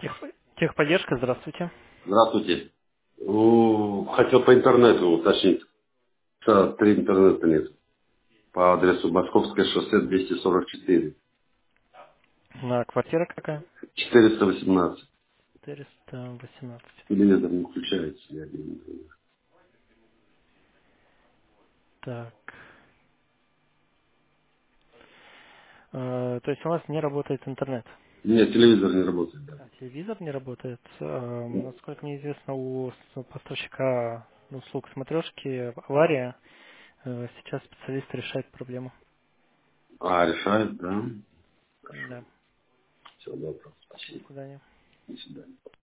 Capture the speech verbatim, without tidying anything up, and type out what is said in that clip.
Тех- Техподдержка, здравствуйте. Здравствуйте. Ну, хотел по интернету уточнить. Да, три интернета нет. По адресу Московское шоссе двести сорок четыре. На квартира какая? четыреста восемнадцать. четыреста восемнадцать. Телевизор не включается. Я не знаю. Так. Э, то есть у вас не работает интернет. Нет, телевизор не работает. Да. А телевизор не работает. Э, насколько мне известно, у с- поставщика услуг смотрешки авария. Э, сейчас специалист решает проблему. А, решает, да? Да. Все, добро. До Спасибо. свидания. До свидания.